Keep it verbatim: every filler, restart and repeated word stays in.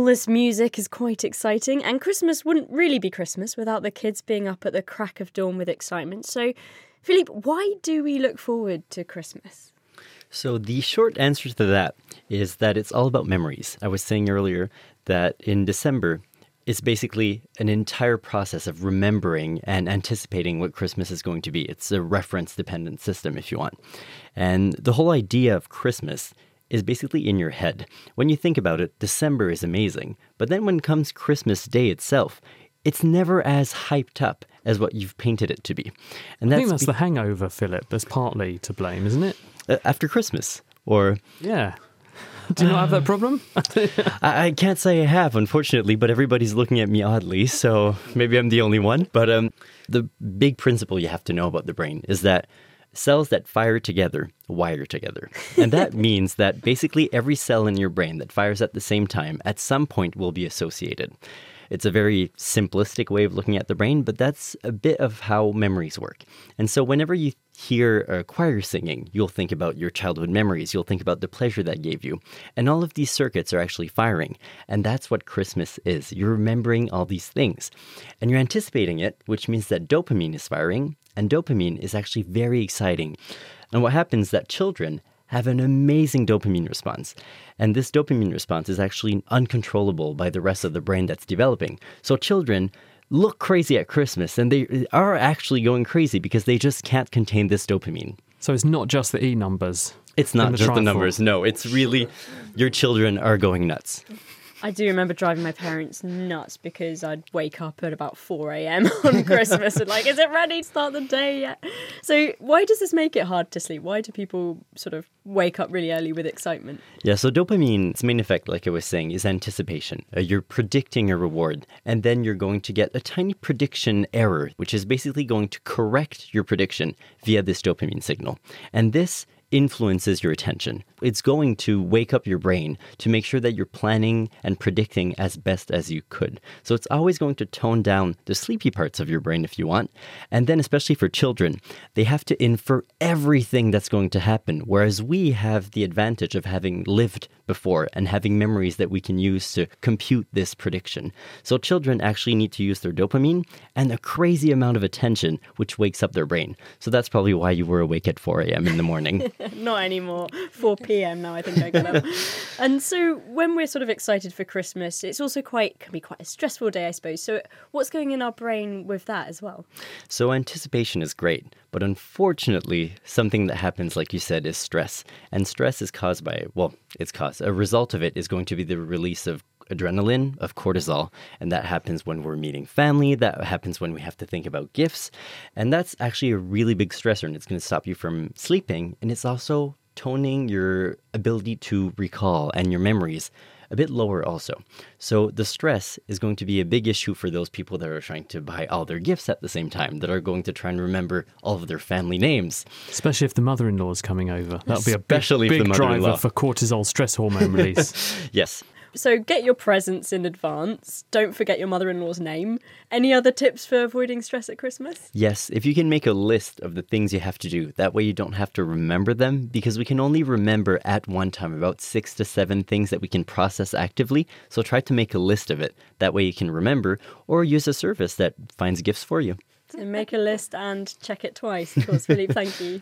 this music is quite exciting, and Christmas wouldn't really be Christmas without the kids being up at the crack of dawn with excitement. So, Philippe, why do we look forward to Christmas? So the short answer to that is that it's all about memories. I was saying earlier that in December, it's basically an entire process of remembering and anticipating what Christmas is going to be. It's a reference-dependent system, if you want. And the whole idea of Christmas is basically in your head. When you think about it, December is amazing. But then when comes Christmas Day itself, it's never as hyped up as what you've painted it to be. And I that's think that's be- the hangover, Philip. That's partly to blame, isn't it? uh, after Christmas, or... Yeah. Do you not have that problem? I, I can't say I have, unfortunately, but everybody's looking at me oddly, so maybe I'm the only one. But um, the big principle you have to know about the brain is that cells that fire together wire together. And that means that basically every cell in your brain that fires at the same time at some point will be associated. It's a very simplistic way of looking at the brain, but that's a bit of how memories work. And so whenever you hear a choir singing, you'll think about your childhood memories. You'll think about the pleasure that gave you. And all of these circuits are actually firing. And that's what Christmas is. You're remembering all these things. And you're anticipating it, which means that dopamine is firing. And dopamine is actually very exciting. And what happens is that children have an amazing dopamine response. And this dopamine response is actually uncontrollable by the rest of the brain that's developing. So children look crazy at Christmas, and they are actually going crazy because they just can't contain this dopamine. So it's not just the E numbers. It's not the just the trifle. numbers. No, it's really your children are going nuts. I do remember driving my parents nuts because I'd wake up at about four a.m. on Christmas and like, is it ready to start the day yet? So why does this make it hard to sleep? Why do people sort of wake up really early with excitement? Yeah, so dopamine's main effect, like I was saying, is anticipation. Uh, you're predicting a reward, and then you're going to get a tiny prediction error, which is basically going to correct your prediction via this dopamine signal. And this influences your attention. It's going to wake up your brain to make sure that you're planning and predicting as best as you could. So it's always going to tone down the sleepy parts of your brain if you want. And then especially for children, they have to infer everything that's going to happen, whereas we have the advantage of having lived before and having memories that we can use to compute this prediction. So children actually need to use their dopamine and a crazy amount of attention, which wakes up their brain. So that's probably why you were awake at four a.m. in the morning. Not anymore. four p.m. now I think I get up. And so when we're sort of excited for Christmas, it's also quite can be quite a stressful day, I suppose. So what's going in our brain with that as well? So anticipation is great, but unfortunately, something that happens, like you said, is stress. And stress is caused by, well, it's caused. A result of it is going to be the release of adrenaline, of cortisol, and that happens when we're meeting family, that happens when we have to think about gifts, and that's actually a really big stressor, and it's going to stop you from sleeping, and it's also toning your ability to recall and your memories a bit lower also. So the stress is going to be a big issue for those people that are trying to buy all their gifts at the same time, that are going to try and remember all of their family names. Especially if the mother-in-law is coming over. That'll be a big, Especially if the big mother-in-law. driver for cortisol stress hormone release. Yes. So get your presents in advance. Don't forget your mother-in-law's name. Any other tips for avoiding stress at Christmas? Yes, if you can make a list of the things you have to do, that way you don't have to remember them, because we can only remember at one time about six to seven things that we can process actively. So try to make a list of it. That way you can remember, or use a service that finds gifts for you. So make a list and check it twice. Of course, Philippe, thank you.